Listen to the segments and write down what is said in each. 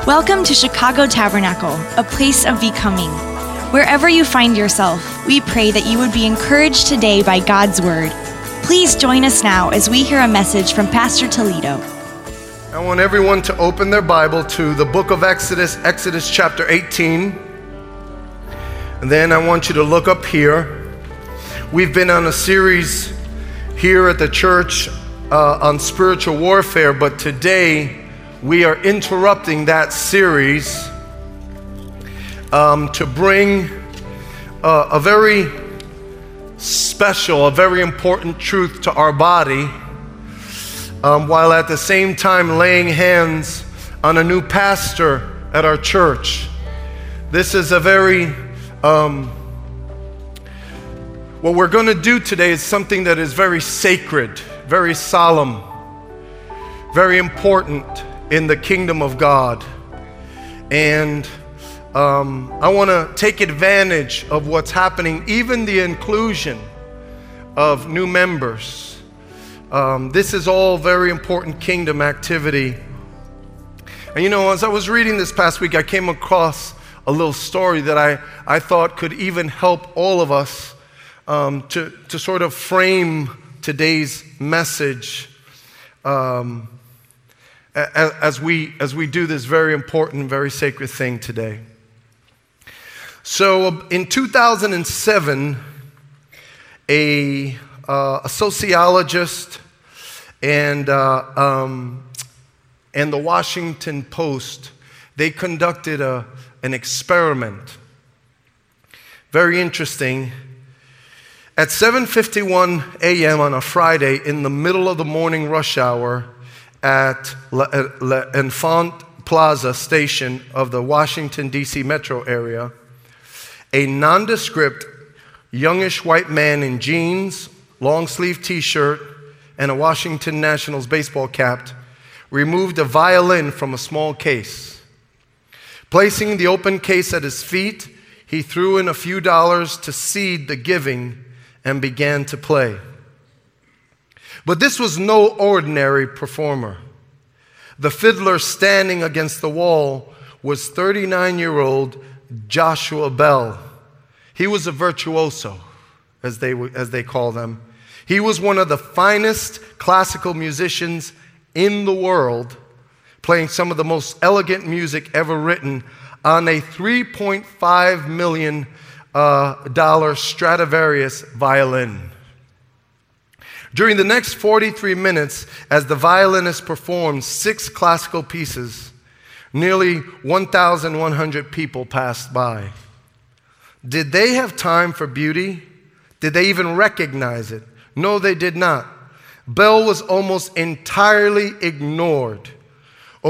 Welcome to Chicago Tabernacle, a place of becoming. Wherever you find yourself, we pray that you would be encouraged today by God's Word. Please join us now as we hear a message from Pastor Toledo. I want everyone to open their Bible to the book of Exodus, Exodus chapter 18. And then I want you to look up here. We've been on a series here at the church on spiritual warfare, but today we are interrupting that series to bring a very special, a very important truth to our body, while at the same time laying hands on a new pastor at our church. This is a very, what we're going to do today is something that is very sacred, very solemn, very important in the kingdom of God. And I want to take advantage of what's happening, even the inclusion of new members. This is all very important kingdom activity. And you know, as I was reading this past week, I came across a little story that I thought could even help all of us to sort of frame today's message as we do this very important, very sacred thing today. So in 2007, a sociologist and the Washington Post, they conducted an experiment. Very interesting. At 7:51 a.m. on a Friday, in the middle of the morning rush hour at L'Enfant Plaza station of the Washington, D.C. metro area, a nondescript, youngish white man in jeans, long-sleeve t-shirt, and a Washington Nationals baseball cap removed a violin from a small case. Placing the open case at his feet, he threw in a few dollars to seed the giving and began to play. But this was no ordinary performer. The fiddler standing against the wall was 39-year-old Joshua Bell. He was a virtuoso, as they call them. He was one of the finest classical musicians in the world, playing some of the most elegant music ever written on a $3.5 million Stradivarius violin. During the next 43 minutes, as the violinist performed 6 classical pieces, nearly 1,100 people passed by. Did they have time for beauty? Did they even recognize it? No, they did not. Bell was almost entirely ignored. From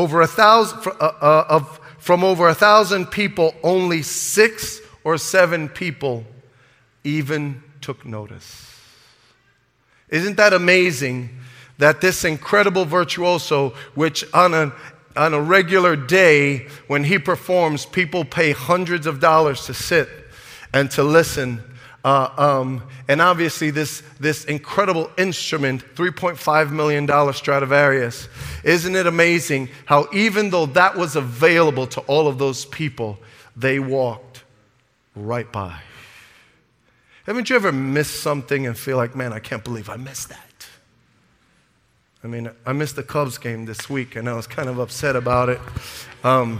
over 1,000 people, only 6 or 7 people even took notice. Isn't that amazing that this incredible virtuoso, which on a regular day when he performs, people pay hundreds of dollars to sit and to listen, and obviously this incredible instrument, $3.5 million Stradivarius, isn't it amazing how even though that was available to all of those people, they walked right by? Haven't you ever missed something and feel like, man, I can't believe I missed that? I mean, I missed the Cubs game this week, and I was kind of upset about it. But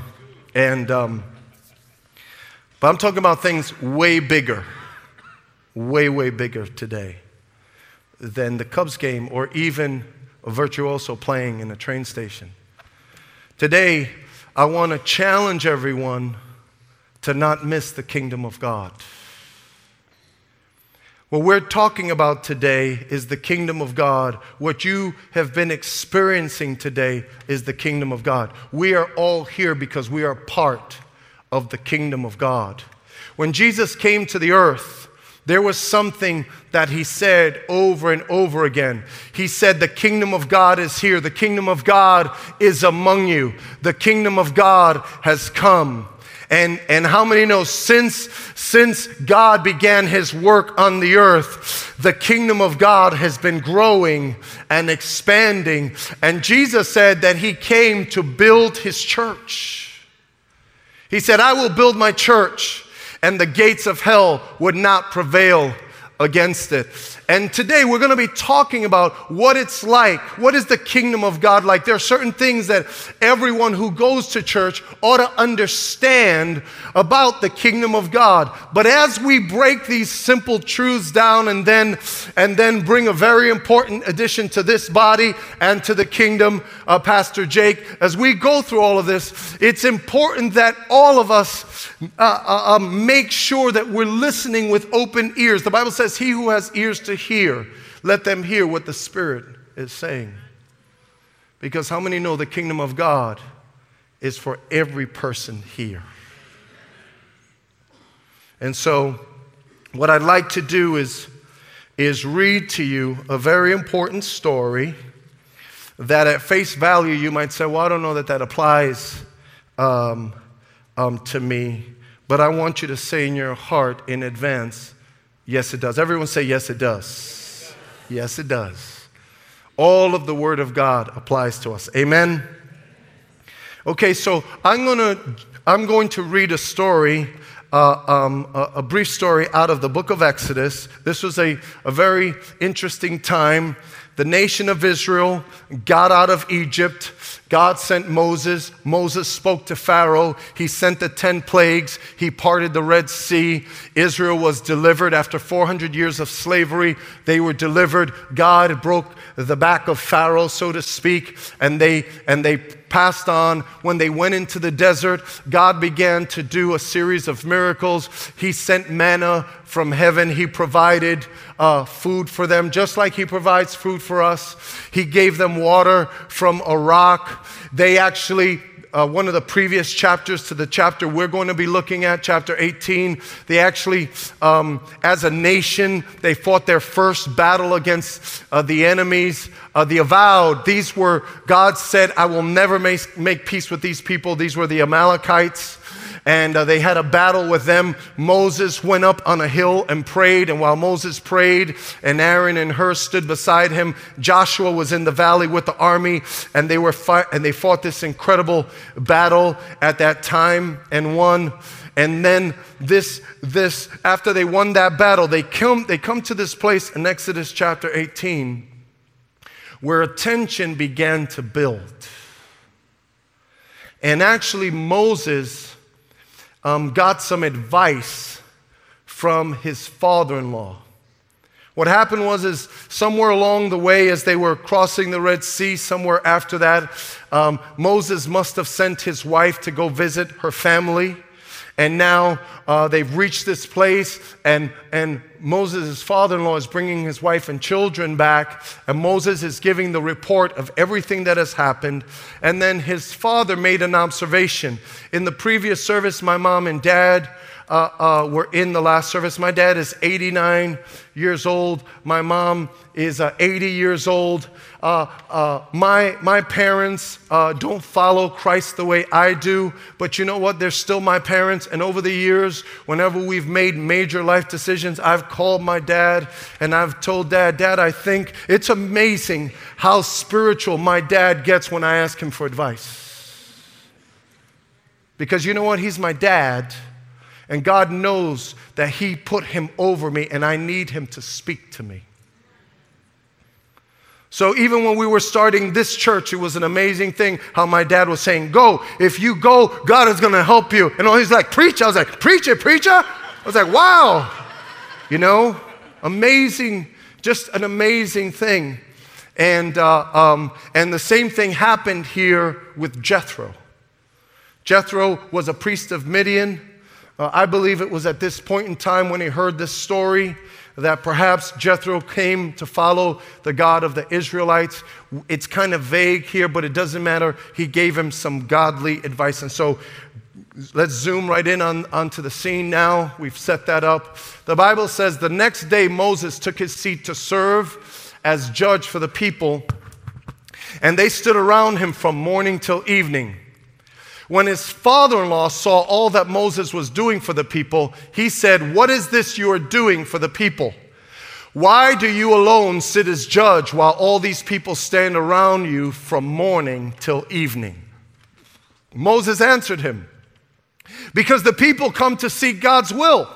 I'm talking about things way bigger, way bigger today than the Cubs game or even a virtuoso playing in a train station. Today, I want to challenge everyone to not miss the kingdom of God. What we're talking about today is the kingdom of God. What you have been experiencing today is the kingdom of God. We are all here because we are part of the kingdom of God. When Jesus came to the earth, there was something that he said over and over again. He said, the kingdom of God is here. The kingdom of God is among you. The kingdom of God has come. And how many know since God began his work on the earth, the kingdom of God has been growing and expanding. And Jesus said that he came to build his church. He said, I will build my church, and the gates of hell would not prevail against it. And today we're going to be talking about what it's like. What is the kingdom of God like? There are certain things that everyone who goes to church ought to understand about the kingdom of God. But as we break these simple truths down and then bring a very important addition to this body and to the kingdom, Pastor Jake, as we go through all of this, it's important that all of us make sure that we're listening with open ears. The Bible says, he who has ears to hear, let them hear what the Spirit is saying. Because how many know the kingdom of God is for every person here? And so what I'd like to do is read to you a very important story that at face value you might say, well, I don't know that applies to me. But I want you to say in your heart in advance, yes, it does. Everyone say, yes, it does. Yes, it does. All of the Word of God applies to us. Amen? Okay, so I'm going to read a story, a brief story out of the book of Exodus. This was a very interesting time. The nation of Israel got out of Egypt. God sent Moses. Moses spoke to Pharaoh. He sent the 10 plagues. He parted the Red Sea. Israel was delivered after 400 years of slavery. They were delivered. God broke the back of Pharaoh, so to speak, and they passed on. When they went into the desert, God began to do a series of miracles. He sent manna from heaven. He provided food for them, just like He provides food for us. He gave them water from a rock. They actually, one of the previous chapters to the chapter we're going to be looking at, chapter 18, they actually, as a nation, they fought their first battle against the enemies. The avowed, these were, God said, I will never make peace with these people. These were the Amalekites. And they had a battle with them. Moses went up on a hill and prayed. And while Moses prayed and Aaron and Hur stood beside him, Joshua was in the valley with the army. And they fought this incredible battle at that time and won. And then this after they won that battle, they come to this place in Exodus chapter 18 where a tension began to build. And actually Moses got some advice from his father-in-law. What happened was somewhere along the way as they were crossing the Red Sea, somewhere after that, Moses must have sent his wife to go visit her family. And now they've reached this place, and Moses' father-in-law is bringing his wife and children back, and Moses is giving the report of everything that has happened. And then his father made an observation. In the previous service, my mom and dad were in the last service. My dad is 89 years old. My mom is 80 years old. My parents don't follow Christ the way I do, but you know what? They're still my parents. And over the years, whenever we've made major life decisions, I've called my dad and I've told Dad, I think it's amazing how spiritual my dad gets when I ask him for advice. Because you know what? He's my dad. And God knows that He put him over me and I need him to speak to me. So even when we were starting this church, it was an amazing thing how my dad was saying, go. If you go, God is going to help you. And he's like, preach. I was like, preach it, preacher. I was like, wow. You know, amazing, just an amazing thing. And the same thing happened here with Jethro. Jethro was a priest of Midian. I believe it was at this point in time when he heard this story that perhaps Jethro came to follow the God of the Israelites. It's kind of vague here, but it doesn't matter. He gave him some godly advice. And so let's zoom right in onto the scene now. We've set that up. The Bible says the next day Moses took his seat to serve as judge for the people, and they stood around him from morning till evening. When his father-in-law saw all that Moses was doing for the people, he said, what is this you are doing for the people? Why do you alone sit as judge while all these people stand around you from morning till evening? Moses answered him, Because the people come to seek God's will.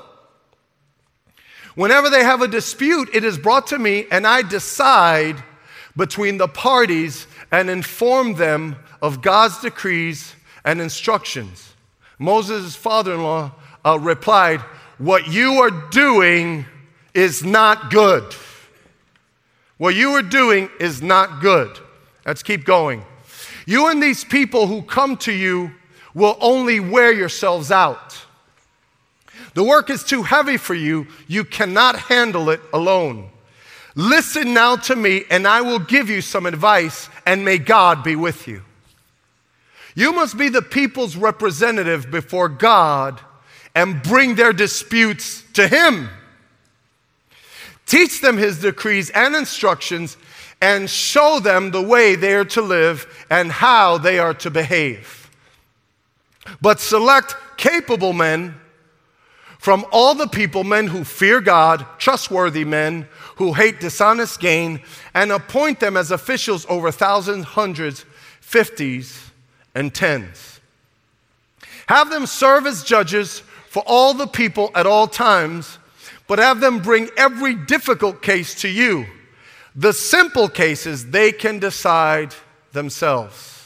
Whenever they have a dispute, it is brought to me, and I decide between the parties and inform them of God's decrees and instructions. Moses' father-in-law replied, "What you are doing is not good. What you are doing is not good." Let's keep going. "You and these people who come to you will only wear yourselves out. The work is too heavy for you. You cannot handle it alone. Listen now to me, and I will give you some advice, and may God be with you. You must be the people's representative before God and bring their disputes to Him. Teach them His decrees and instructions, and show them the way they are to live and how they are to behave. But select capable men from all the people, men who fear God, trustworthy men who hate dishonest gain, and appoint them as officials over thousands, hundreds, fifties, and tens. Have them serve as judges for all the people at all times, but have them bring every difficult case to you. The simple cases they can decide themselves.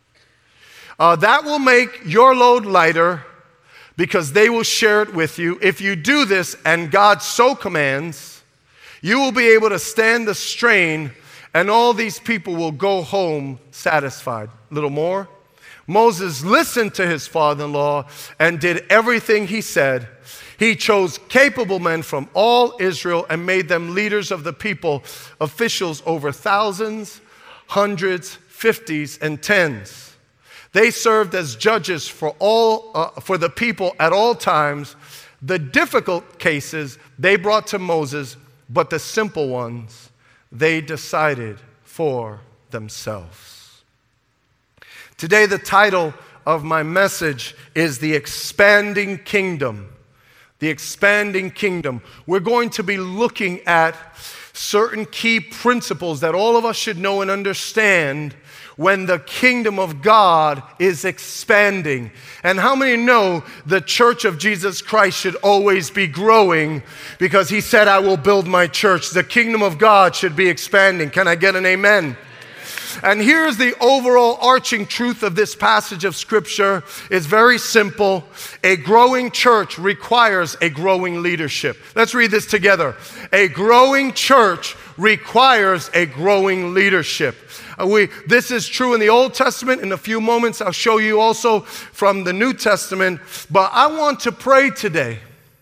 That will make your load lighter, because they will share it with you. If you do this, and God so commands, you will be able to stand the strain, and all these people will go home satisfied." A little more. Moses listened to his father-in-law and did everything he said. He chose capable men from all Israel and made them leaders of the people, officials over thousands, hundreds, fifties, and tens. They served as judges for the people at all times. The difficult cases they brought to Moses, but the simple ones they decided for themselves. Today, the title of my message is The Expanding Kingdom. The Expanding Kingdom. We're going to be looking at certain key principles that all of us should know and understand when the kingdom of God is expanding. And how many know the church of Jesus Christ should always be growing, because He said, "I will build my church." The kingdom of God should be expanding. Can I get an amen? And here's the overall arching truth of this passage of Scripture. It's very simple. A growing church requires a growing leadership. Let's read this together. A growing church requires a growing leadership. This is true in the Old Testament. In a few moments, I'll show you also from the New Testament. But I want to pray today.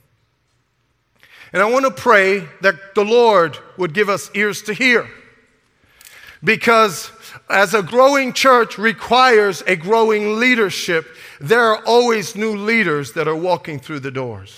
And I want to pray that the Lord would give us ears to hear. Because as a growing church requires a growing leadership, there are always new leaders that are walking through the doors.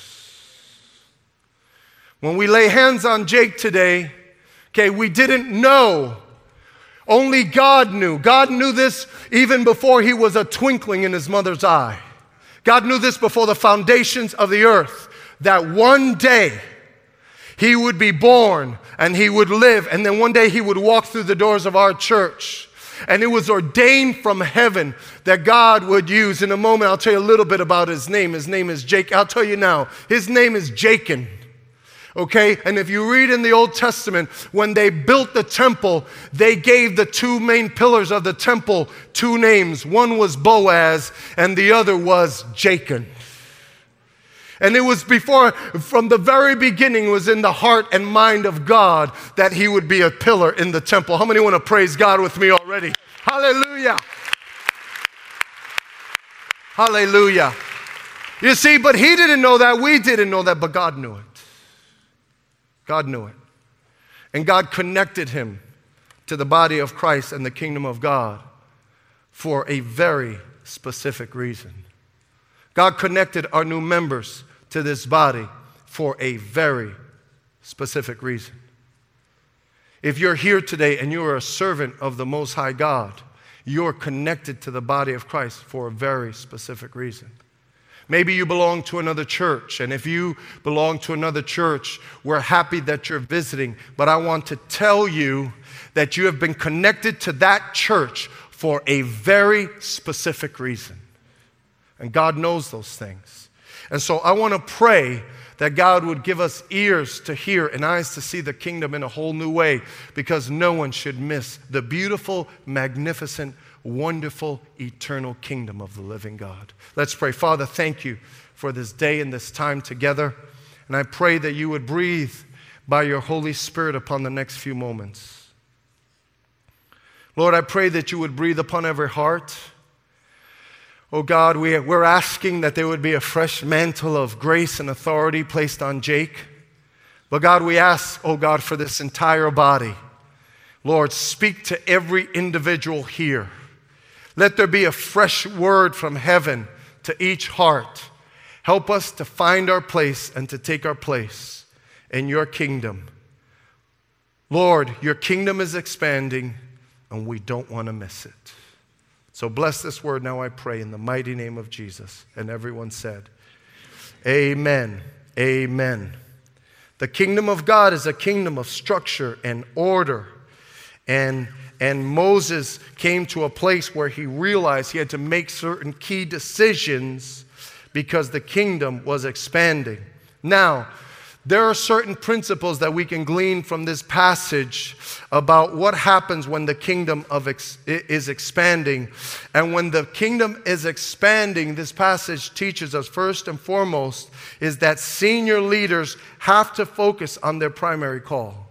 When we lay hands on Jake today, we didn't know. Only God knew. God knew this even before he was a twinkling in his mother's eye. God knew this before the foundations of the earth, that one day he would be born and he would live, and then one day he would walk through the doors of our church. And it was ordained from heaven that God would use. In a moment, I'll tell you a little bit about his name. His name is Jake. I'll tell you now. His name is Jachin. Okay, and if you read in the Old Testament, when they built the temple, they gave the two main pillars of the temple two names. One was Boaz, and the other was Jachin. And it was from the very beginning, it was in the heart and mind of God that he would be a pillar in the temple. How many want to praise God with me already? Hallelujah. Hallelujah. You see, but he didn't know that, we didn't know that, but God knew it. God knew it. And God connected him to the body of Christ and the kingdom of God for a very specific reason. God connected our new members to this body for a very specific reason. If you're here today and you are a servant of the Most High God, you're connected to the body of Christ for a very specific reason. Maybe you belong to another church, and if you belong to another church, we're happy that you're visiting. But I want to tell you that you have been connected to that church for a very specific reason. And God knows those things. And so I want to pray that God would give us ears to hear and eyes to see the kingdom in a whole new way, because no one should miss the beautiful, magnificent, wonderful, eternal kingdom of the living God. Let's pray. Father, thank you for this day and this time together. And I pray that you would breathe by your Holy Spirit upon the next few moments. Lord, I pray that you would breathe upon every heart. Oh God, we're asking that there would be a fresh mantle of grace and authority placed on Jake. But God, we ask, oh God, for this entire body. Lord, speak to every individual here. Let there be a fresh word from heaven to each heart. Help us to find our place and to take our place in your kingdom. Lord, your kingdom is expanding and we don't want to miss it. So bless this word now, I pray, in the mighty name of Jesus. And everyone said, amen, amen. The kingdom of God is a kingdom of structure and order. And Moses came to a place where he realized he had to make certain key decisions because the kingdom was expanding. Now, there are certain principles that we can glean from this passage about what happens when the kingdom is expanding. And when the kingdom is expanding, this passage teaches us first and foremost is that senior leaders have to focus on their primary call.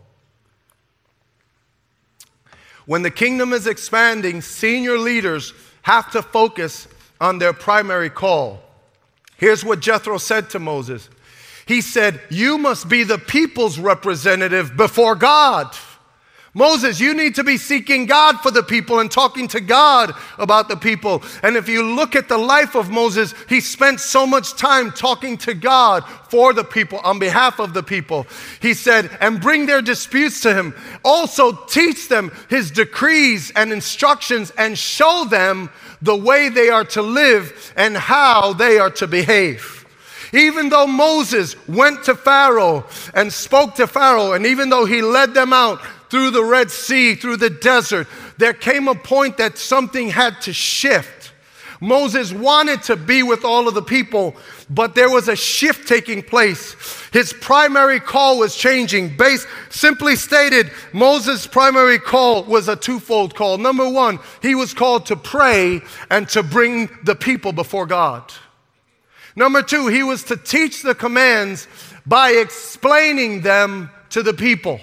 When the kingdom is expanding, senior leaders have to focus on their primary call. Here's what Jethro said to Moses. He said, you must be the people's representative before God. Moses, you need to be seeking God for the people and talking to God about the people. And if you look at the life of Moses, he spent so much time talking to God for the people, on behalf of the people. He said, and bring their disputes to him. Also teach them his decrees and instructions and show them the way they are to live and how they are to behave. Even though Moses went to Pharaoh and spoke to Pharaoh, and even though he led them out through the Red Sea, through the desert, there came a point that something had to shift. Moses wanted to be with all of the people, but there was a shift taking place. His primary call was changing. Simply stated, Moses' primary call was a twofold call. Number one, he was called to pray and to bring the people before God. Number two, he was to teach the commands by explaining them to the people.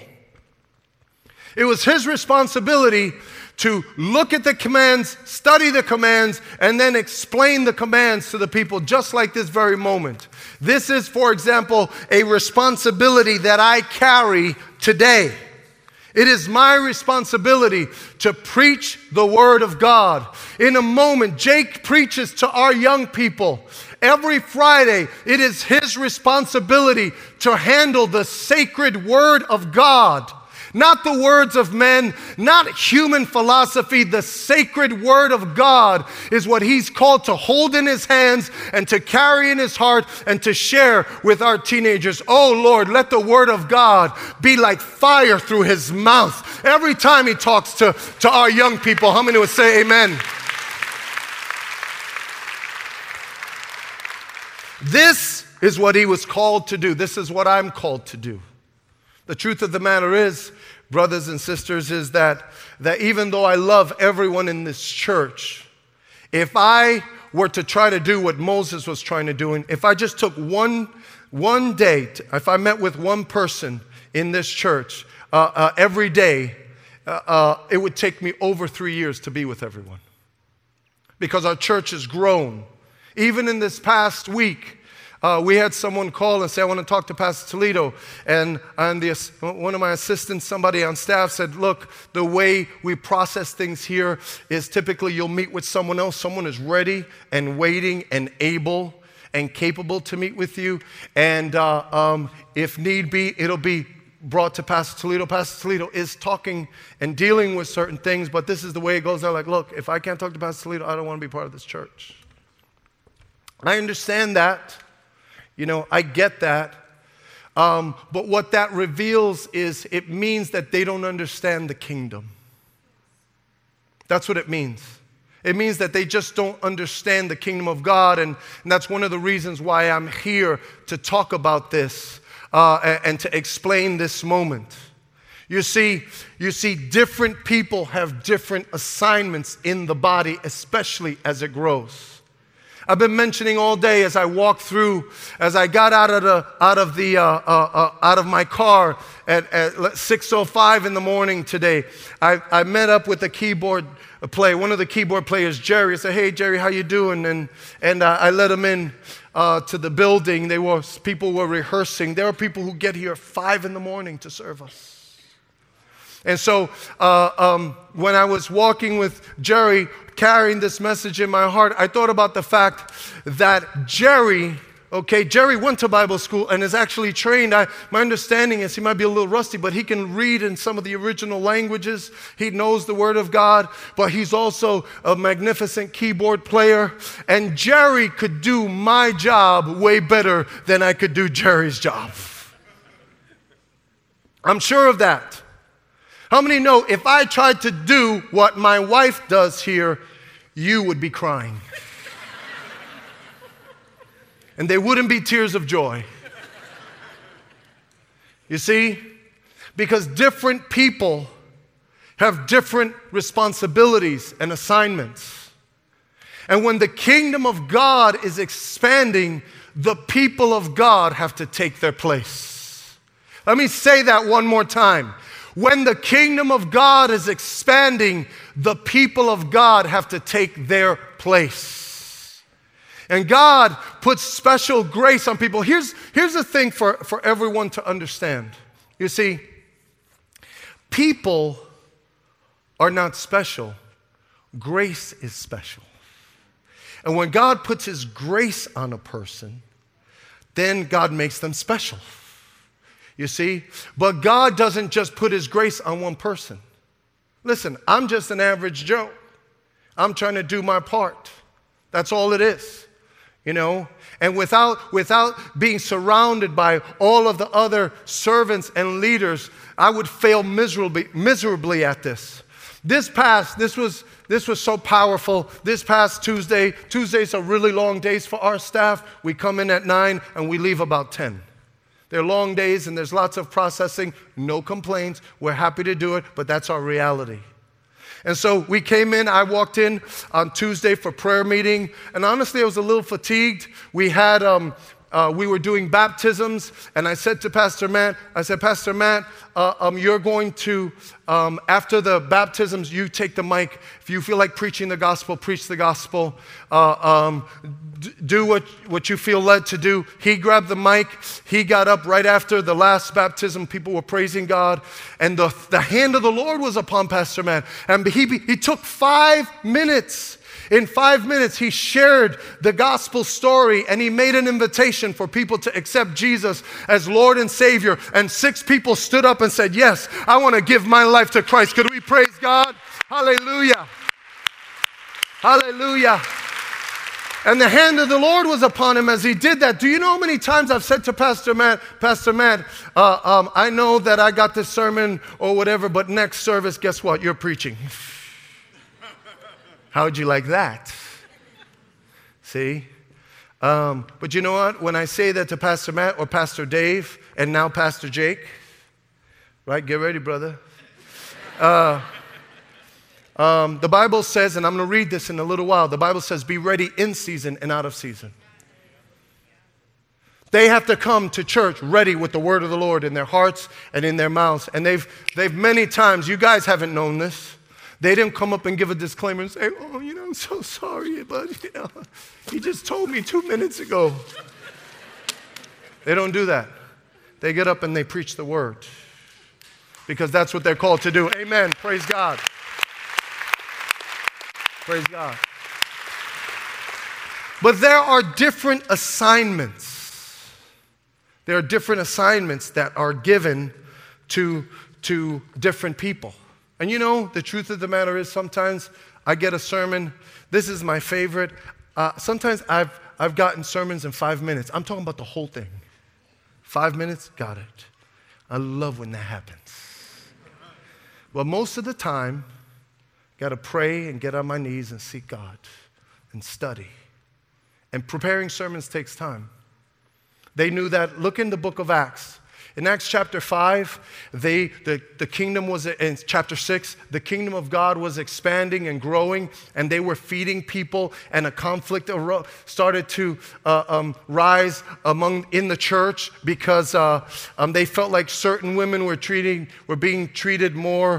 It was his responsibility to look at the commands, study the commands, and then explain the commands to the people, just like this very moment. This is, for example, a responsibility that I carry today. It is my responsibility to preach the word of God. In a moment, Jake preaches to our young people. Every Friday, it is his responsibility to handle the sacred word of God. Not the words of men, not human philosophy. The sacred word of God is what he's called to hold in his hands and to carry in his heart and to share with our teenagers. Oh Lord, let the word of God be like fire through his mouth. Every time he talks to our young people, how many would say amen? This is what he was called to do. This is what I'm called to do. The truth of the matter is, brothers and sisters, is that even though I love everyone in this church, if I were to try to do what Moses was trying to do, and if I just took one day, if I met with one person in this church every day, it would take me over 3 years to be with everyone. Because our church has grown. Even in this past week, we had someone call and say, I want to talk to Pastor Toledo. And one of my assistants, somebody on staff said, look, the way we process things here is typically you'll meet with someone else. Someone is ready and waiting and able and capable to meet with you. And if need be, it'll be brought to Pastor Toledo. Pastor Toledo is talking and dealing with certain things, but this is the way it goes. They're like, look, if I can't talk to Pastor Toledo, I don't want to be part of this church. I understand that. You know, I get that. But what that reveals is it means that they don't understand the kingdom. That's what it means. It means that they just don't understand the kingdom of God, and that's one of the reasons why I'm here to talk about this and to explain this moment. You see, different people have different assignments in the body, especially as it grows. I've been mentioning all day as I walked through, as I got out of my car at 6:05 in the morning today. I met up with a keyboard player, one of the keyboard players, Jerry. I said, "Hey, Jerry, how you doing?" And I let him in to the building. People were rehearsing. There are people who get here at 5 in the morning to serve us. And so when I was walking with Jerry, carrying this message in my heart, I thought about the fact that Jerry went to Bible school and is actually trained. My understanding is he might be a little rusty, but he can read in some of the original languages. He knows the Word of God, but he's also a magnificent keyboard player. And Jerry could do my job way better than I could do Jerry's job. I'm sure of that. How many know if I tried to do what my wife does here, you would be crying? And there wouldn't be tears of joy. You see? Because different people have different responsibilities and assignments. And when the kingdom of God is expanding, the people of God have to take their place. Let me say that one more time. When the kingdom of God is expanding, the people of God have to take their place. And God puts special grace on people. Here's the thing for everyone to understand. You see, people are not special. Grace is special. And when God puts His grace on a person, then God makes them special. You see? But God doesn't just put His grace on one person. Listen, I'm just an average Joe. I'm trying to do my part. That's all it is. You know? And without being surrounded by all of the other servants and leaders, I would fail miserably at this. This was so powerful. This past Tuesdays are really long days for our staff. We come in at 9 and we leave about 10. They're long days and there's lots of processing, no complaints. We're happy to do it, but that's our reality. And so we came in, I walked in on Tuesday for prayer meeting, and honestly I was a little fatigued. We were doing baptisms, and I said to Pastor Matt, you're going to, after the baptisms, you take the mic. If you feel like preaching the gospel, preach the gospel. Do what you feel led to do. He grabbed the mic. He got up right after the last baptism. People were praising God. And the hand of the Lord was upon Pastor Matt. And he took 5 minutes. In 5 minutes, he shared the gospel story and he made an invitation for people to accept Jesus as Lord and Savior. And 6 people stood up and said, "Yes, I want to give my life to Christ." Could we praise God? Hallelujah. Hallelujah. And the hand of the Lord was upon him as he did that. Do you know how many times I've said to Pastor Matt, I know that I got this sermon or whatever, but next service, guess what? You're preaching. How would you like that? See? But you know what? When I say that to Pastor Matt or Pastor Dave and now Pastor Jake, right? Get ready, brother. The Bible says, and I'm going to read this in a little while, the Bible says, be ready in season and out of season. They have to come to church ready with the word of the Lord in their hearts and in their mouths. And they've many times, you guys haven't known this, they didn't come up and give a disclaimer and say, "Oh, I'm so sorry, but he just told me 2 minutes ago." They don't do that. They get up and they preach the word because that's what they're called to do. Amen. Praise God. Praise God. But there are different assignments. There are different assignments that are given to different people. And you know, the truth of the matter is sometimes I get a sermon. This is my favorite. Sometimes I've gotten sermons in 5 minutes. I'm talking about the whole thing. 5 minutes, got it. I love when that happens. But most of the time, got to pray and get on my knees and seek God and study. And preparing sermons takes time. They knew that. Look in the book of Acts. In Acts chapter 5, the kingdom was, in chapter 6, the kingdom of God was expanding and growing, and they were feeding people, and a conflict started to rise in the church because they felt like certain women were being treated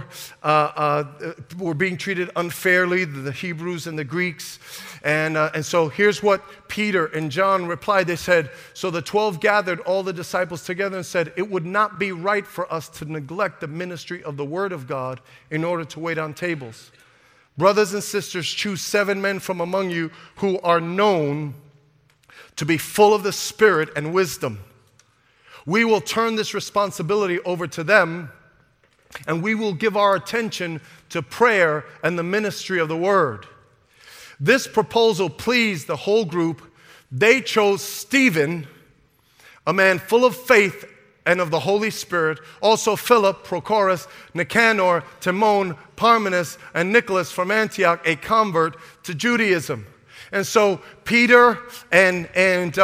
unfairly, the Hebrews and the Greeks. And so here's what Peter and John replied. They said, so the 12 gathered all the disciples together and said, it would not be right for us to neglect the ministry of the word of God in order to wait on tables. Brothers and sisters, choose 7 men from among you who are known to be full of the Spirit and wisdom. We will turn this responsibility over to them, and we will give our attention to prayer and the ministry of the word. This proposal pleased the whole group. They chose Stephen, a man full of faith and of the Holy Spirit, also Philip, Prochorus, Nicanor, Timon, Parmenas, and Nicholas from Antioch, a convert to Judaism. And so Peter and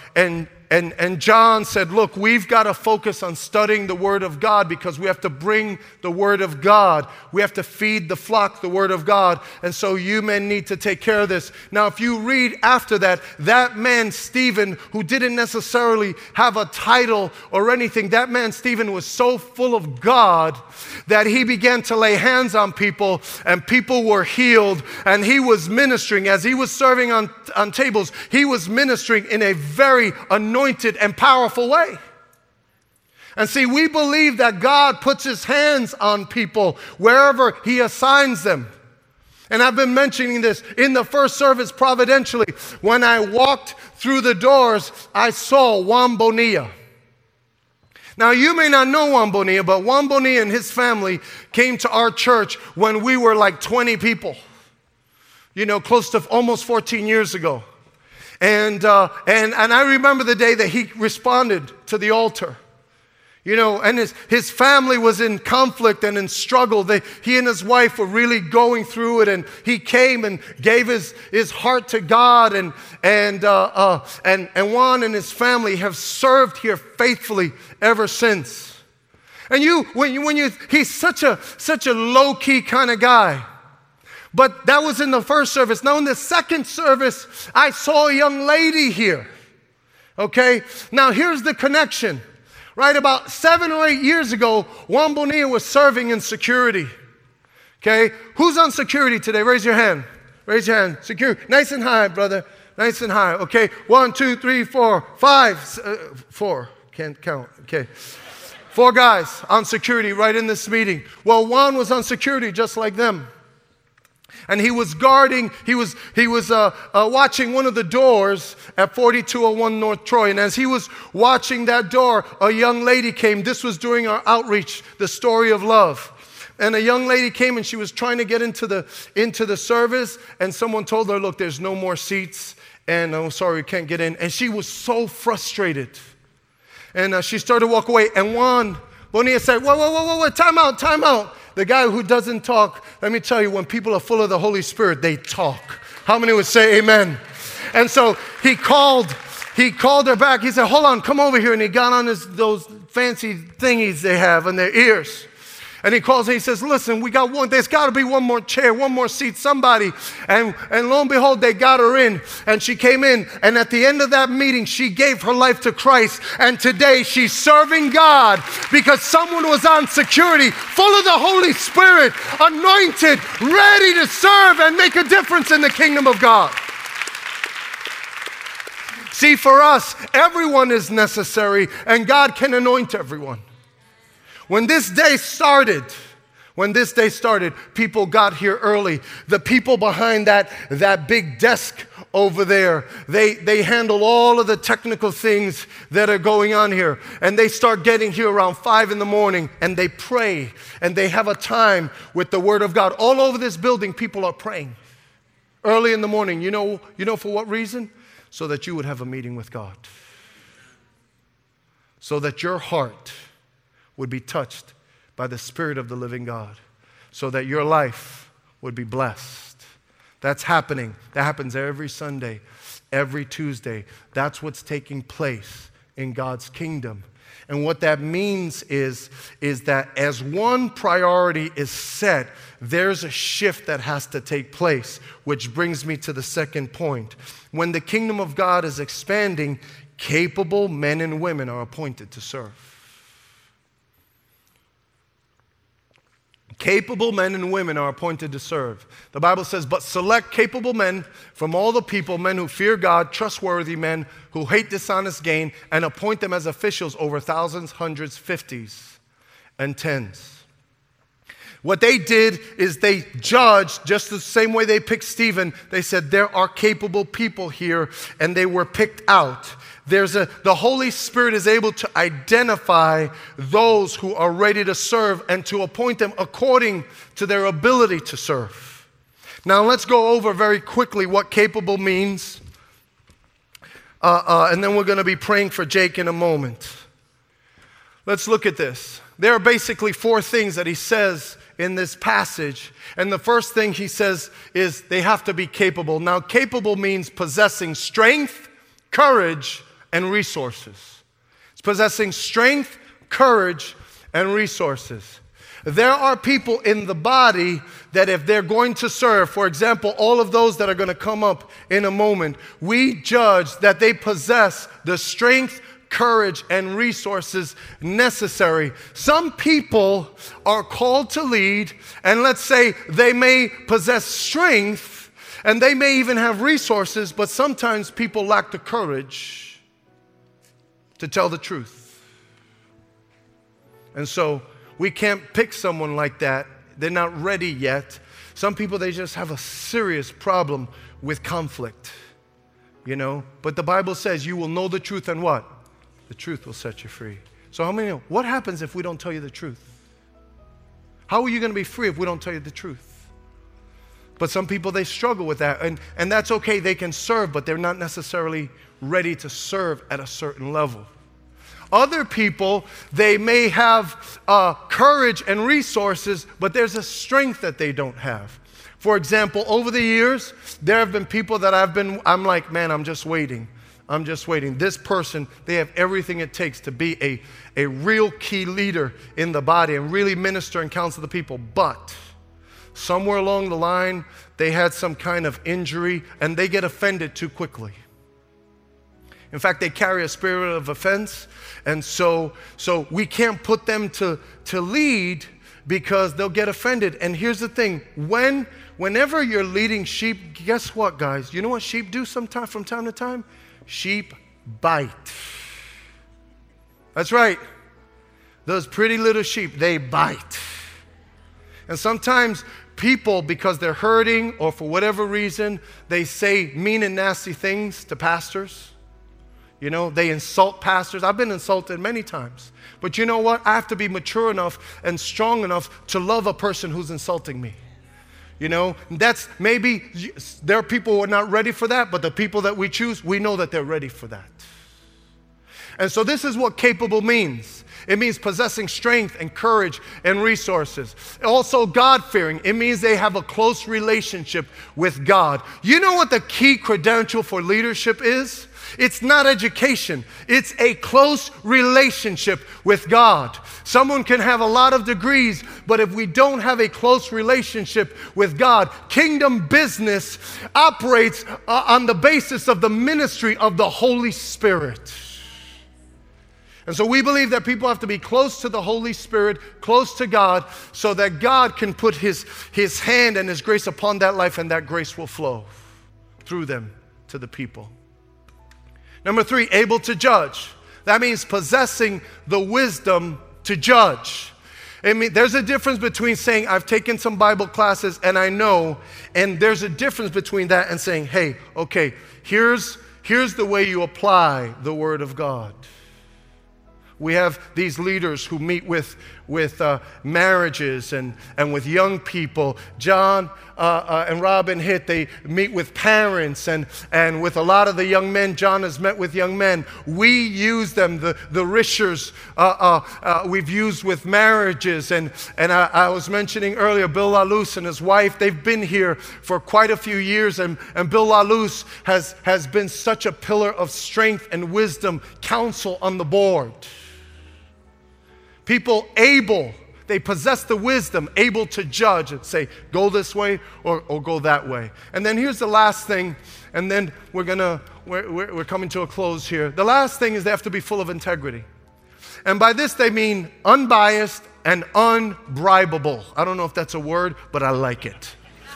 John said, look, we've got to focus on studying the Word of God because we have to bring the Word of God. We have to feed the flock the Word of God. And so you men need to take care of this. Now, if you read after that, that man, Stephen, who didn't necessarily have a title or anything, that man, Stephen, was so full of God that he began to lay hands on people and people were healed. And he was ministering. As he was serving on tables, he was ministering in a very anointed and powerful way. And see, we believe that God puts his hands on people wherever he assigns them. And I've been mentioning this in the first service providentially. When I walked through the doors, I saw Juan Bonilla. Now, you may not know Juan Bonilla, but Juan Bonilla and his family came to our church when we were like 20 people. Close to almost 14 years ago. And I remember the day that he responded to the altar. And his family was in conflict and in struggle. He and his wife were really going through it, and he came and gave his heart to God. And Juan and his family have served here faithfully ever since. And he's such a low-key kind of guy. But that was in the first service. Now in the second service, I saw a young lady here. Okay? Now here's the connection. Right about 7 or 8 years ago, Juan Bonilla was serving in security. Okay? Who's on security today? Raise your hand. Raise your hand. Security. Nice and high, brother. Nice and high. Okay? 1, 2, 3, 4, 5. 4. Can't count. Okay. 4 guys on security right in this meeting. Well, Juan was on security just like them. And he was guarding, he was watching one of the doors at 4201 North Troy. And as he was watching that door, a young lady came. This was during our outreach, the story of love. And a young lady came and she was trying to get into the service. And someone told her, look, there's no more seats. And I'm sorry, we can't get in. And she was so frustrated. And she started to walk away. And Juan Bonilla said, whoa, time out. The guy who doesn't talk, let me tell you, when people are full of the Holy Spirit, they talk. How many would say amen? And so he called her back. He said, hold on, come over here. And he got on those fancy thingies they have in their ears. And he calls and he says, listen, there's got to be one more chair, one more seat, somebody. And lo and behold, they got her in. And she came in. And at the end of that meeting, she gave her life to Christ. And today she's serving God because someone was on security, full of the Holy Spirit, anointed, ready to serve and make a difference in the kingdom of God. See, for us, everyone is necessary and God can anoint everyone. When this day started, people got here early. The people behind that big desk over there, they handle all of the technical things that are going on here. And they start getting here around 5 in the morning, and they pray, and they have a time with the Word of God. All over this building, people are praying early in the morning. You know for what reason? So that you would have a meeting with God. So that your heart would be touched by the Spirit of the living God, so that your life would be blessed. That's happening. That happens every Sunday, every Tuesday. That's what's taking place in God's kingdom. And what that means is that as one priority is set, there's a shift that has to take place, which brings me to the second point. When the kingdom of God is expanding, capable men and women are appointed to serve. Capable men and women are appointed to serve. The Bible says, but select capable men from all the people, men who fear God, trustworthy men who hate dishonest gain, and appoint them as officials over thousands, hundreds, fifties, and tens. What they did is they judged just the same way they picked Stephen. They said, there are capable people here, and they were picked out. The Holy Spirit is able to identify those who are ready to serve and to appoint them according to their ability to serve. Now let's go over very quickly what capable means. And then we're going to be praying for Jake in a moment. Let's look at this. There are basically four things that he says in this passage. And the first thing he says is they have to be capable. Now, capable means possessing strength, courage, and resources. It's possessing strength, courage, and resources. There are people in the body that if they're going to serve, for example, all of those that are going to come up in a moment, we judge that they possess the strength, courage, and resources necessary. Some people are called to lead, and let's say they may possess strength, and they may even have resources, but sometimes people lack the courage to tell the truth. And so we can't pick someone like that. They're not ready yet. Some people, they just have a serious problem with conflict, you know. But the Bible says you will know the truth, and what? The truth will set you free. So how many know? What happens if we don't tell you the truth? How are you going to be free if we don't tell you the truth? But some people, they struggle with that. And that's okay. They can serve, but they're not necessarily ready to serve at a certain level. Other people, they may have courage and resources, but there's a strength that they don't have. For example, over the years, there have been people that I'm like, man, I'm just waiting. This person, they have everything it takes to be a real key leader in the body and really minister and counsel the people. But somewhere along the line, they had some kind of injury and they get offended too quickly. In fact, they carry a spirit of offense. And so we can't put them to lead because they'll get offended. And here's the thing. Whenever you're leading sheep, guess what, guys? You know what sheep do from time to time? Sheep bite. That's right. Those pretty little sheep, they bite. And sometimes people, because they're hurting or for whatever reason, they say mean and nasty things to pastors. You know, they insult pastors. I've been insulted many times. But you know what? I have to be mature enough and strong enough to love a person who's insulting me. You know, that's maybe there are people who are not ready for that, but the people that we choose, we know that they're ready for that. And so this is what capable means. It means possessing strength and courage and resources. Also God-fearing. It means they have a close relationship with God. You know what the key credential for leadership is? It's not education. It's a close relationship with God. Someone can have a lot of degrees, but if we don't have a close relationship with God, kingdom business operates on the basis of the ministry of the Holy Spirit. And so we believe that people have to be close to the Holy Spirit, close to God, so that God can put His hand and His grace upon that life, and that grace will flow through them to the people. Number 3, able to judge. That means possessing the wisdom to judge. I mean, there's a difference between saying, I've taken some Bible classes and I know, and there's a difference between that and saying, hey, okay, here's the way you apply the Word of God. We have these leaders who meet with marriages and with young people. John and Robin Hitt, they meet with parents, and with a lot of the young men, John has met with young men. We use them, the Rishers, we've used with marriages. And I was mentioning earlier, Bill LaLuz and his wife, they've been here for quite a few years, and Bill LaLuz has been such a pillar of strength and wisdom, counsel on the board. People able, they possess the wisdom, able to judge and say, go this way or go that way. And then here's the last thing, and then we're coming to a close here. The last thing is they have to be full of integrity. And by this they mean unbiased and unbribable. I don't know if that's a word, but I like it.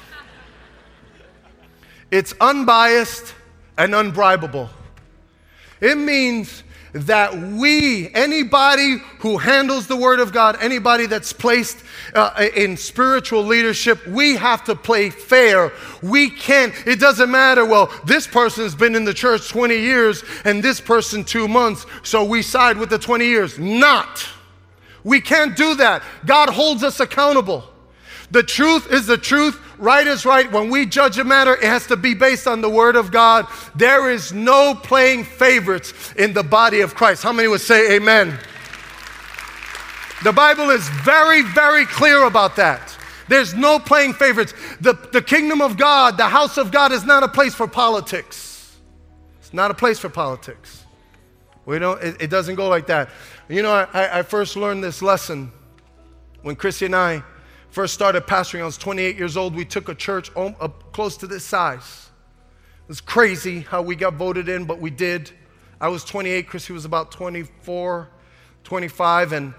It's unbiased and unbribable. It means that anybody who handles the Word of God, anybody that's placed in spiritual leadership, we have to play fair. We can't, it doesn't matter, well, this person's been in the church 20 years and this person 2 months, so we side with the 20 years. Not. We can't do that. God holds us accountable. The truth is the truth. Right is right. When we judge a matter, it has to be based on the Word of God. There is no playing favorites in the body of Christ. How many would say amen? The Bible is very, very clear about that. There's no playing favorites. The kingdom of God, the house of God is not a place for politics. It's not a place for politics. It doesn't go like that. You know, I first learned this lesson when Chrissy and I first started pastoring. I was 28 years old. We took a church close to this size. It was crazy how we got voted in, but we did. I was 28. Chrissy was about 24, 25. And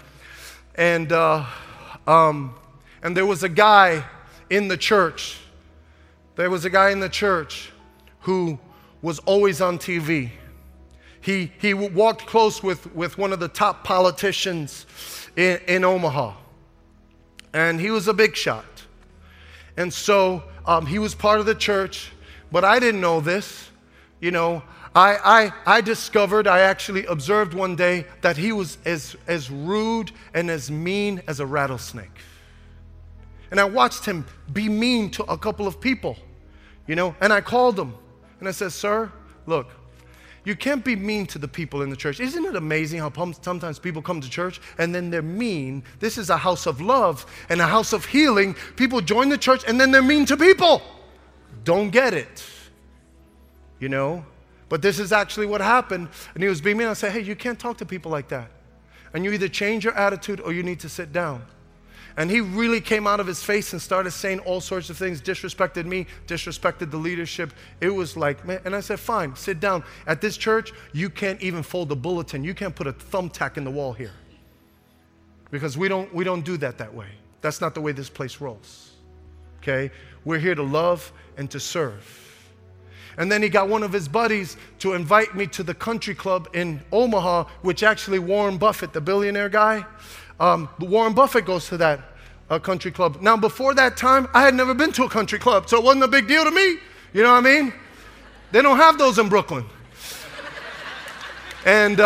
there was a guy in the church. There was a guy in the church who was always on TV. He walked close with one of the top politicians in Omaha. And he was a big shot. And so he was part of the church, but I didn't know this. You know, I discovered, I actually observed one day that he was as rude and as mean as a rattlesnake. And I watched him be mean to a couple of people, you know, and I called him and I said, sir, look, you can't be mean to the people in the church. Isn't it amazing how sometimes people come to church and then they're mean? This is a house of love and a house of healing. People join the church and then they're mean to people. Don't get it, you know? But this is actually what happened. And he was being mean. I said, hey, you can't talk to people like that. And you either change your attitude or you need to sit down. And he really came out of his face and started saying all sorts of things, disrespected me, disrespected the leadership. It was like, man, and I said, fine, sit down. At this church, you can't even fold a bulletin. You can't put a thumbtack in the wall here. Because we don't do that way. That's not the way this place rolls. Okay? We're here to love and to serve. And then he got one of his buddies to invite me to the country club in Omaha, which actually Warren Buffett, the billionaire guy, Warren Buffett goes to that country club. Now, before that time, I had never been to a country club, so it wasn't a big deal to me. You know what I mean? They don't have those in Brooklyn. And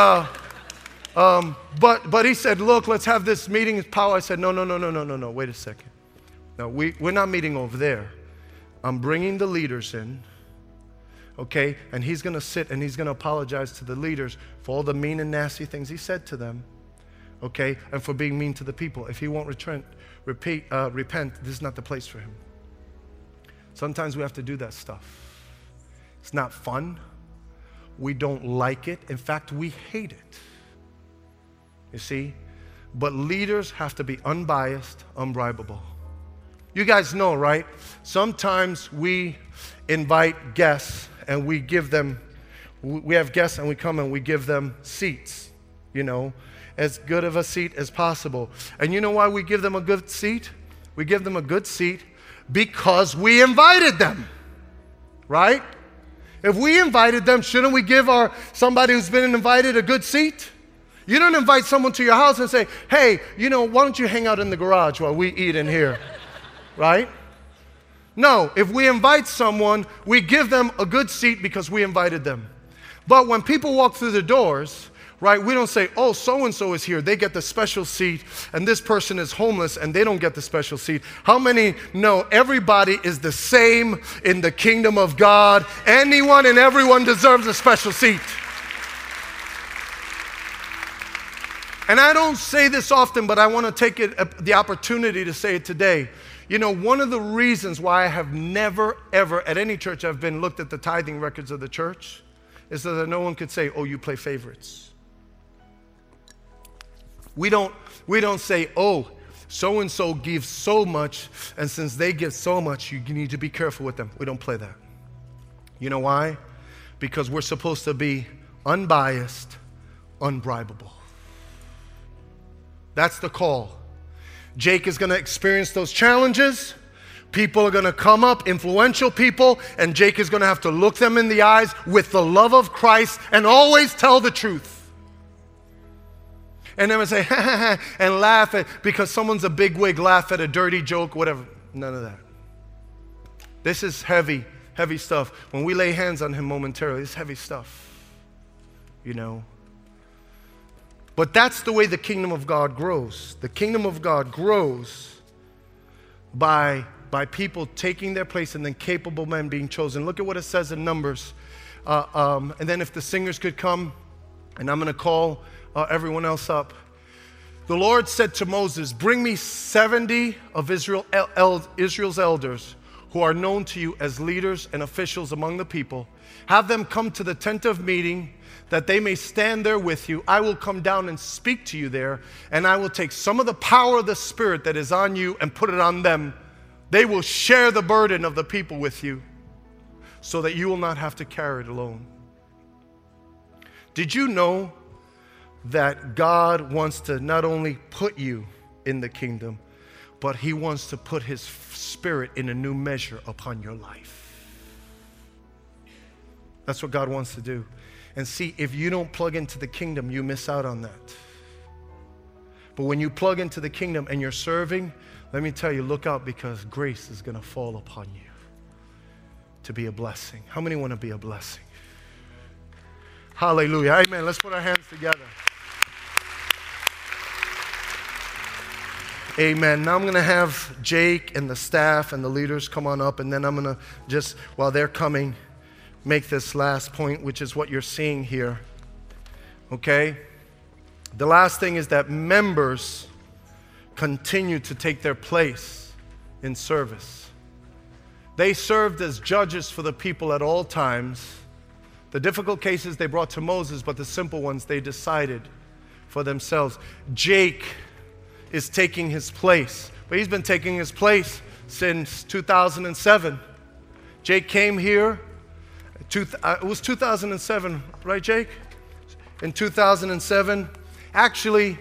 but he said, look, let's have this meeting with Powell. I said, no, wait a second. No, we're not meeting over there. I'm bringing the leaders in. Okay, and he's going to sit and he's going to apologize to the leaders for all the mean and nasty things he said to them, okay, and for being mean to the people. If he won't repent, this is not the place for him. Sometimes we have to do that stuff. It's not fun. We don't like it. In fact, we hate it. You see? But leaders have to be unbiased, unbribable. You guys know, right? Sometimes we invite guests and we have guests and we come and we give them seats, you know, as good of a seat as possible. And you know why we give them a good seat? We give them a good seat because we invited them, right? If we invited them, shouldn't we give somebody who's been invited a good seat? You don't invite someone to your house and say, hey, you know, why don't you hang out in the garage while we eat in here, right? No, if we invite someone, we give them a good seat because we invited them. But when people walk through the doors, right? We don't say, oh, so-and-so is here, they get the special seat, and this person is homeless and they don't get the special seat. How many know everybody is the same in the kingdom of God? Anyone and everyone deserves a special seat. And I don't say this often, but I want to take the opportunity to say it today. You know, one of the reasons why I have never, ever, at any church I've been, looked at the tithing records of the church is so that no one could say, oh, you play favorites. We don't say, oh, so-and-so gives so much, and since they give so much, you need to be careful with them. We don't play that. You know why? Because we're supposed to be unbiased, unbribable. That's the call. Jake is going to experience those challenges. People are going to come up, influential people, and Jake is going to have to look them in the eyes with the love of Christ and always tell the truth. And never say, and laugh at, because someone's a bigwig, laugh at a dirty joke, whatever. None of that. This is heavy, heavy stuff. When we lay hands on him momentarily, it's heavy stuff. You know. But that's the way the kingdom of God grows. The kingdom of God grows by people taking their place and then capable men being chosen. Look at what it says in Numbers. And then if the singers could come, and I'm going to call everyone else up. The Lord said to Moses, bring me 70 of Israel's elders who are known to you as leaders and officials among the people. Have them come to the tent of meeting, that they may stand there with you. I will come down and speak to you there, and I will take some of the power of the Spirit that is on you and put it on them. They will share the burden of the people with you so that you will not have to carry it alone. Did you know that God wants to not only put you in the kingdom, but He wants to put His Spirit in a new measure upon your life? That's what God wants to do. And see, if you don't plug into the kingdom, you miss out on that. But when you plug into the kingdom and you're serving, let me tell you, look out, because grace is going to fall upon you to be a blessing. How many want to be a blessing? Hallelujah. Amen. Let's put our hands together. Amen. Now I'm going to have Jake and the staff and the leaders come on up, and then I'm going to just, while they're coming, make this last point, which is what you're seeing here. Okay? The last thing is that members continue to take their place in service. They served as judges for the people at all times. The difficult cases they brought to Moses, but the simple ones they decided for themselves. Jake is taking his place, but he's been taking his place since 2007. Jake came here. It was 2007, right, Jake? In 2007. Actually,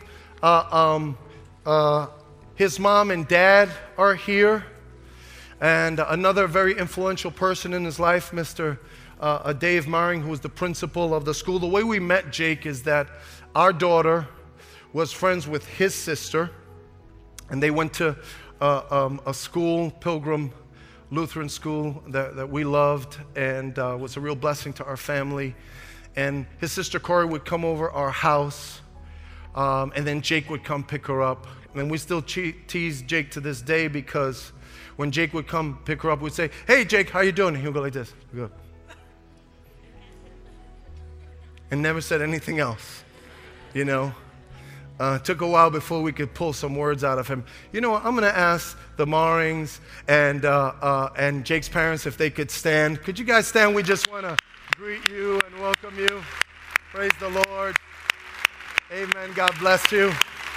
his mom and dad are here. And another very influential person in his life, Mr. Dave Maring, who was the principal of the school. The way we met Jake is that our daughter was friends with his sister. And they went to a school, Pilgrim Lutheran school that we loved, and was a real blessing to our family. And his sister Corey would come over our house, and then Jake would come pick her up. And we still tease Jake to this day, because when Jake would come pick her up, we'd say, hey Jake, how you doing? And he'll go like this, good. And never said anything else, you know. Took a while before we could pull some words out of him. You know what? I'm going to ask the Marings and Jake's parents if they could stand. Could you guys stand? We just want to greet you and welcome you. Praise the Lord. Amen. God bless you.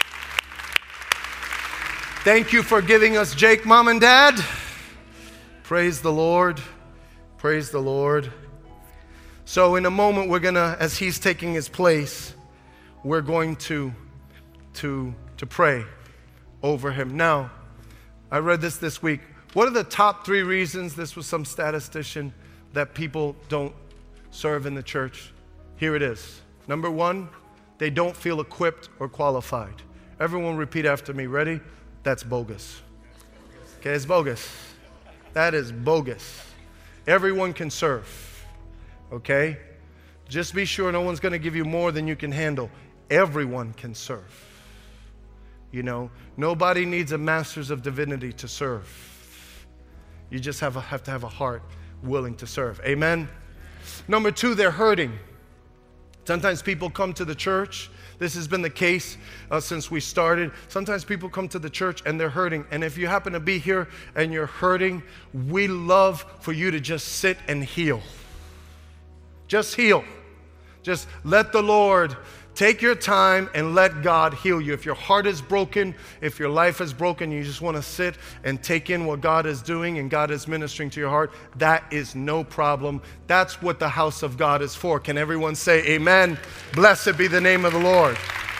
Thank you for giving us Jake, Mom and Dad. Praise the Lord. Praise the Lord. So in a moment, we're going to, as he's taking his place, we're going to pray over him. Now, I read this week. What are the top 3 reasons, this was some statistician, that people don't serve in the church? Here it is. Number 1, they don't feel equipped or qualified. Everyone repeat after me. Ready? That's bogus. Okay, it's bogus. That is bogus. Everyone can serve. Okay? Just be sure no one's going to give you more than you can handle. Everyone can serve. You know, nobody needs a master's of divinity to serve. You just have to have a heart willing to serve. Amen? Number two, they're hurting. Sometimes people come to the church. This has been the case since we started. Sometimes people come to the church and they're hurting. And if you happen to be here and you're hurting, we love for you to just sit and heal. Just heal. Just let the Lord take your time and let God heal you. If your heart is broken, if your life is broken, you just want to sit and take in what God is doing and God is ministering to your heart, that is no problem. That's what the house of God is for. Can everyone say amen? Blessed be the name of the Lord.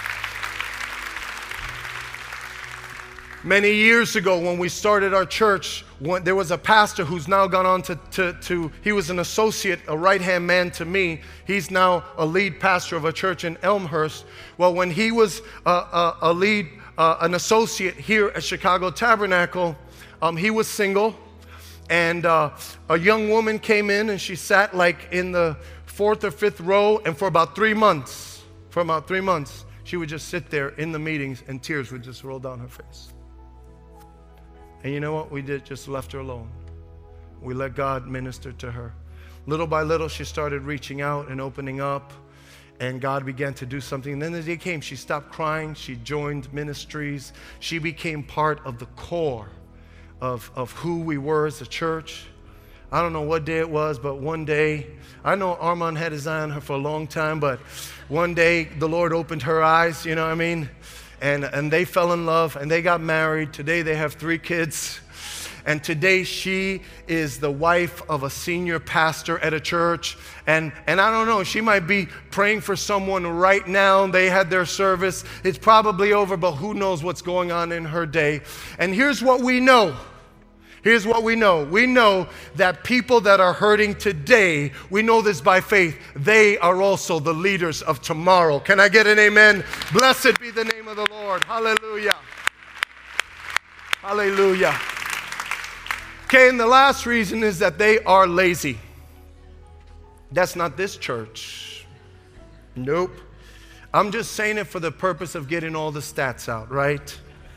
Many years ago when we started our church, there was a pastor who's now gone on he was an associate, a right-hand man to me. He's now a lead pastor of a church in Elmhurst. Well, when he was an associate here at Chicago Tabernacle, he was single. And a young woman came in and she sat like in the 4th or 5th row. And for about 3 months, she would just sit there in the meetings and tears would just roll down her face. And you know what we did? Just left her alone. We let God minister to her. Little by little, she started reaching out and opening up, and God began to do something. And then the day came, she stopped crying. She joined ministries. She became part of the core of who we were as a church. I don't know what day it was, but one day, I know Armand had his eye on her for a long time, but one day the Lord opened her eyes, you know what I mean? And they fell in love and they got married. Today they have 3 kids. And today she is the wife of a senior pastor at a church. And I don't know, she might be praying for someone right now. They had their service. It's probably over, but who knows what's going on in her day. And here's what we know. Here's what we know. We know that people that are hurting today, we know this by faith, they are also the leaders of tomorrow. Can I get an amen? Blessed be the name of the Lord. Hallelujah. Hallelujah. Okay, and the last reason is that they are lazy. That's not this church. Nope. I'm just saying it for the purpose of getting all the stats out, right?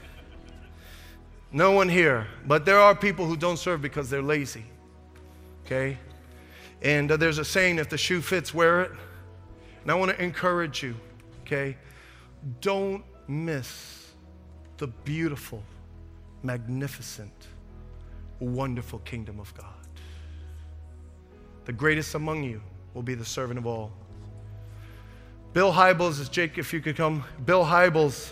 No one here, but there are people who don't serve because they're lazy, okay? And there's a saying, if the shoe fits, wear it. And I want to encourage you, okay? Don't miss the beautiful, magnificent, wonderful kingdom of God. The greatest among you will be the servant of all. Bill Hybels, Jake, if you could come. Bill Hybels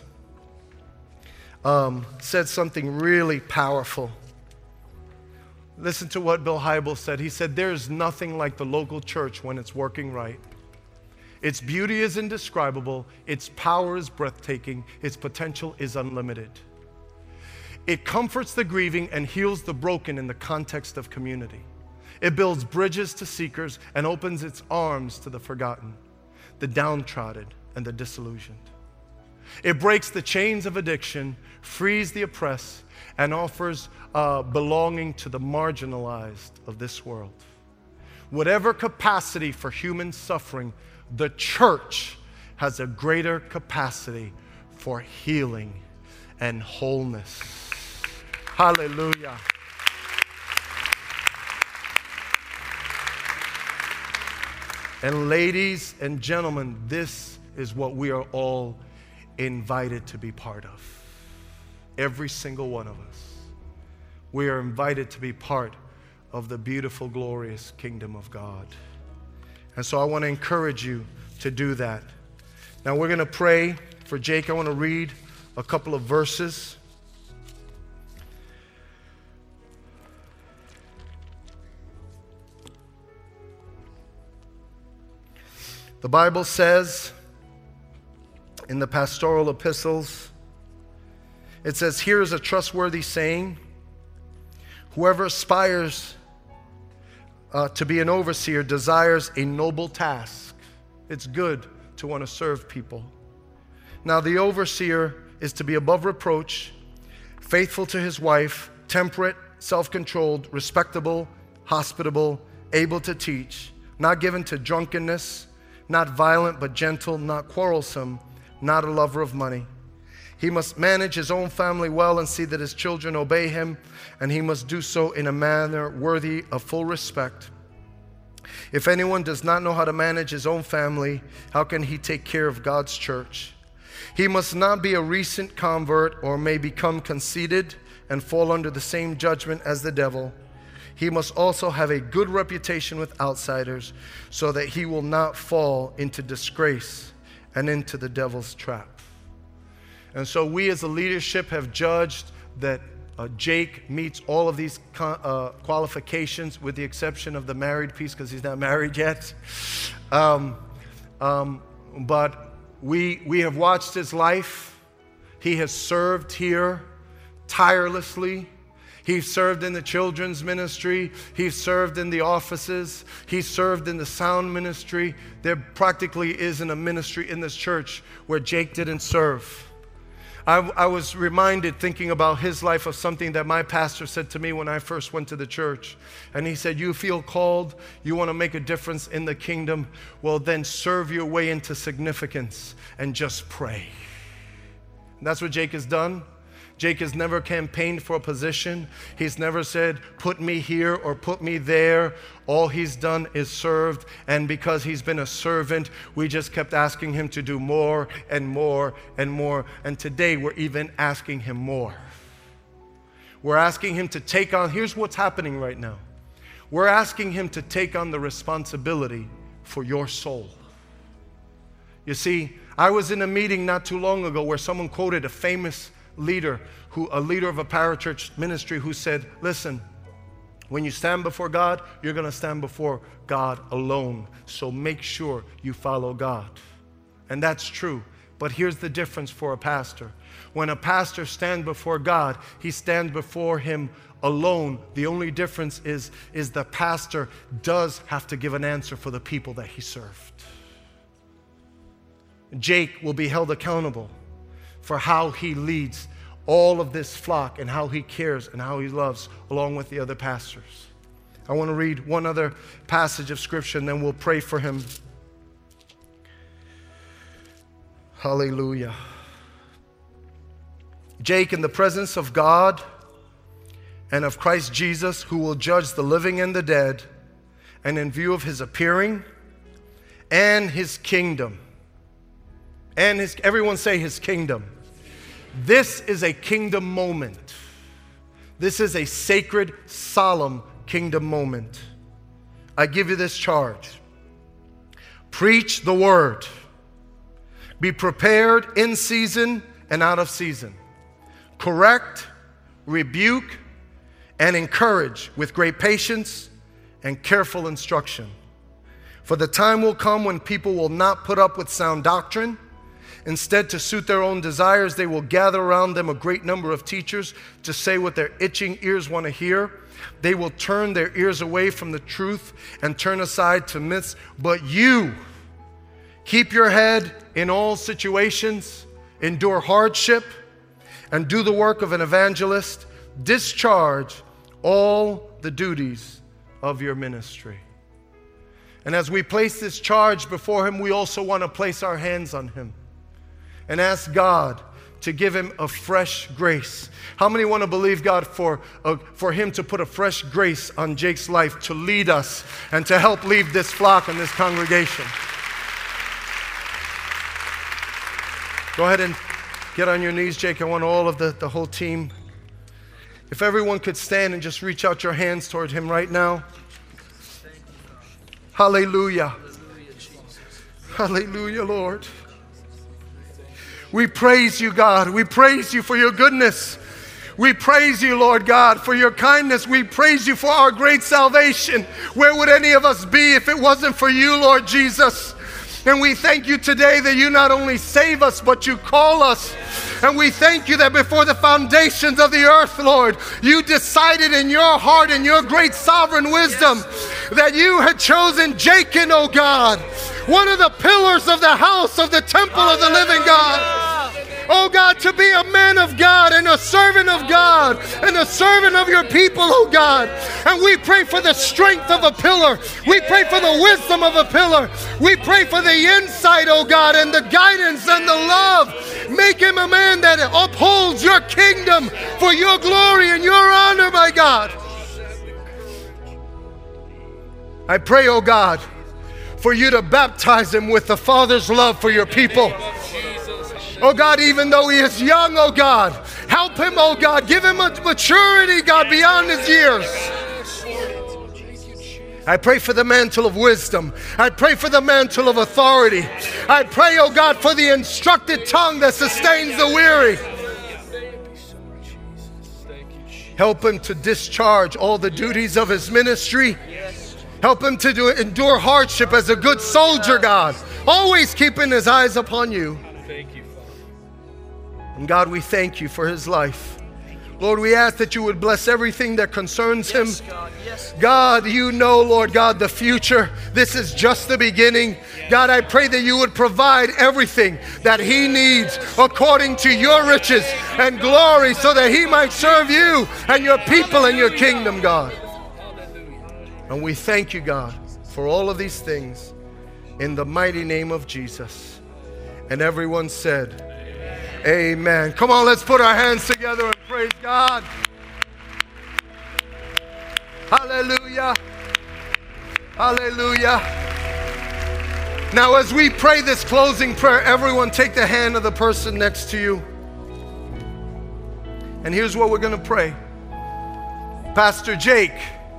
said something really powerful. Listen to what Bill Hybels said. He said, there's nothing like the local church when it's working right. Its beauty is indescribable. Its power is breathtaking. Its potential is unlimited. It comforts the grieving and heals the broken in the context of community. It builds bridges to seekers and opens its arms to the forgotten, the downtrodden, and the disillusioned. It breaks the chains of addiction, frees the oppressed, and offers belonging to the marginalized of this world. Whatever capacity for human suffering, the church has a greater capacity for healing and wholeness. Hallelujah. And ladies and gentlemen, this is what we are all invited to be part of. Every single one of us. We are invited to be part of the beautiful, glorious kingdom of God. And so I want to encourage you to do that. Now we're going to pray for Jake. I want to read a couple of verses. The Bible says in the pastoral epistles, it says, here is a trustworthy saying, whoever aspires to be an overseer desires a noble task. It's good to want to serve people. Now the overseer is to be above reproach, faithful to his wife, temperate, self-controlled, respectable, hospitable, able to teach, not given to drunkenness not violent but gentle, not quarrelsome, not a lover of money. He must manage his own family well and see that his children obey him, and he must do so in a manner worthy of full respect. If anyone does not know how to manage his own family, how can he take care of God's church? He must not be a recent convert or may become conceited and fall under the same judgment as the devil. He must also have a good reputation with outsiders so that he will not fall into disgrace and into the devil's trap. And so we as a leadership have judged that Jake meets all of these qualifications, with the exception of the married piece, because he's not married yet. But we have watched his life. He has served here tirelessly. He's served in the children's ministry. He's served in the offices. He's served in the sound ministry. There practically isn't a ministry in this church where Jake didn't serve. I was reminded, thinking about his life, of something that my pastor said to me when I first went to the church. And he said, you feel called, you want to make a difference in the kingdom, well then serve your way into significance and just pray. And that's what Jake has done. Jake has never campaigned for a position. He's never said, put me here or put me there. All he's done is served. And because he's been a servant, we just kept asking him to do more and more and more. And today we're even asking him more. We're asking him to take on, here's what's happening right now. We're asking him to take on the responsibility for your soul. You see, I was in a meeting not too long ago where someone quoted a famous leader, a leader of a parachurch ministry, who said, listen, when you stand before God, you're going to stand before God alone. So make sure you follow God. And that's true. But here's the difference for a pastor. When a pastor stands before God, he stands before him alone. The only difference is the pastor does have to give an answer for the people that he served. Jake will be held accountable for how he leads all of this flock and how he cares and how he loves, along with the other pastors. I want to read one other passage of scripture and then we'll pray for him. Hallelujah. Jake, in the presence of God and of Christ Jesus, who will judge the living and the dead, and in view of his appearing and his kingdom, and everyone say his kingdom. This is a kingdom moment. This is a sacred, solemn kingdom moment. I give you this charge. Preach the word. Be prepared in season and out of season. Correct, rebuke, and encourage with great patience and careful instruction. For the time will come when people will not put up with sound doctrine. Instead, to suit their own desires, they will gather around them a great number of teachers to say what their itching ears want to hear. They will turn their ears away from the truth and turn aside to myths. But you, keep your head in all situations, endure hardship, and do the work of an evangelist. Discharge all the duties of your ministry. And as we place this charge before him, we also want to place our hands on him and ask God to give him a fresh grace. How many want to believe God for him to put a fresh grace on Jake's life to lead us and to help lead this flock and this congregation? Go ahead and get on your knees, Jake. I want all of the whole team. If everyone could stand and just reach out your hands toward him right now. Hallelujah. Hallelujah, Lord. We praise you, God. We praise you for your goodness. We praise you, Lord God, for your kindness. We praise you for our great salvation. Where would any of us be if it wasn't for you, Lord Jesus? And we thank you today that you not only save us, but you call us. And we thank you that before the foundations of the earth, Lord, you decided in your heart and your great sovereign wisdom that you had chosen Jacob, oh God, one of the pillars of the house of the temple of the living God. oh God, to be a man of God and a servant of God and a servant of your people, oh God. And we pray for the strength of a pillar. We pray for the wisdom of a pillar. We pray for the insight, oh God, and the guidance and the love. Make him a man that upholds your kingdom for your glory and your honor, my God. I pray, oh God, for you to baptize him with the Father's love for your people. Oh God, even though he is young, oh God, help him, oh God. Give him a maturity, God, beyond his years. I pray for the mantle of wisdom. I pray for the mantle of authority. I pray, oh God, for the instructed tongue that sustains the weary. Help him to discharge all the duties of his ministry. Help him to endure hardship as a good soldier, God, always keeping his eyes upon you. And God, we thank you for his life. Lord, we ask that you would bless everything that concerns him. God, you know, Lord God, the future. This is just the beginning. God, I pray that you would provide everything that he needs according to your riches and glory so that he might serve you and your people and your kingdom, God. And we thank you, God, for all of these things in the mighty name of Jesus. And everyone said, amen. Come on, let's put our hands together and praise God. Hallelujah. Hallelujah. Now, as we pray this closing prayer, everyone take the hand of the person next to you. And here's what we're going to pray. Pastor Jake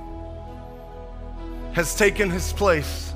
has taken his place.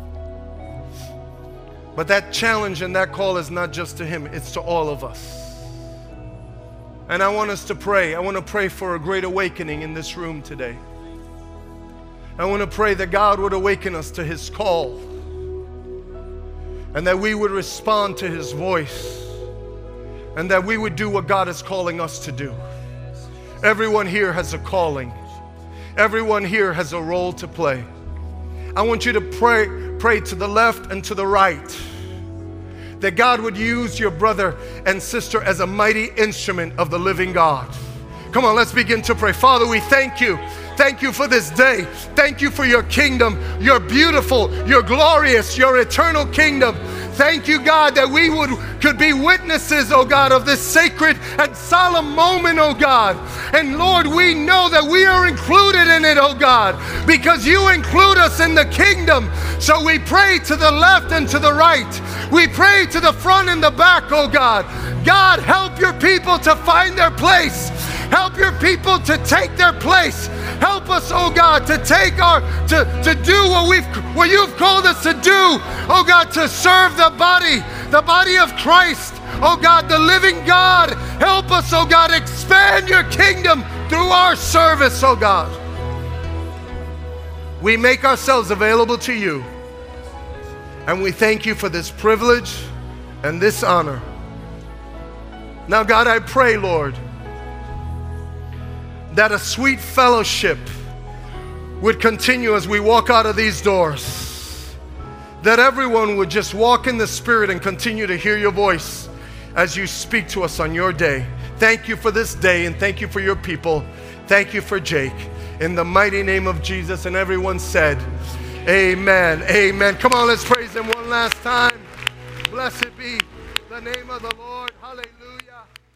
But that challenge and that call is not just to him, it's to all of us. And I want us to pray. I want to pray for a great awakening in this room today. I want to pray that God would awaken us to his call and that we would respond to his voice and that we would do what God is calling us to do. Everyone here has a calling. Everyone here has a role to play. I want you to pray to the left and to the right that God would use your brother and sister as a mighty instrument of the living God. Come on, let's begin to pray. Father, we thank you. Thank you for this day. Thank you for your kingdom. You're beautiful, you're glorious, your eternal kingdom. Thank you, God, that we could be witnesses, oh God, of this sacred and solemn moment, oh God. And Lord, we know that we are included in it, oh God, because you include us in the kingdom. So we pray to the left and to the right. We pray to the front and the back, oh God. God, help your people to find their place. Help your people to take their place. Help us, oh God, to take to do what you've called us to do, oh God, to serve the body of Christ, oh God, the living God. Help us, oh God, expand your kingdom through our service, oh God. We make ourselves available to you, and we thank you for this privilege and this honor. Now, God, I pray, Lord, that a sweet fellowship would continue as we walk out of these doors. That everyone would just walk in the Spirit and continue to hear your voice as you speak to us on your day. Thank you for this day, and thank you for your people. Thank you for Jake. In the mighty name of Jesus, and everyone said, amen, amen. Come on, let's praise him one last time. Blessed be the name of the Lord. Hallelujah.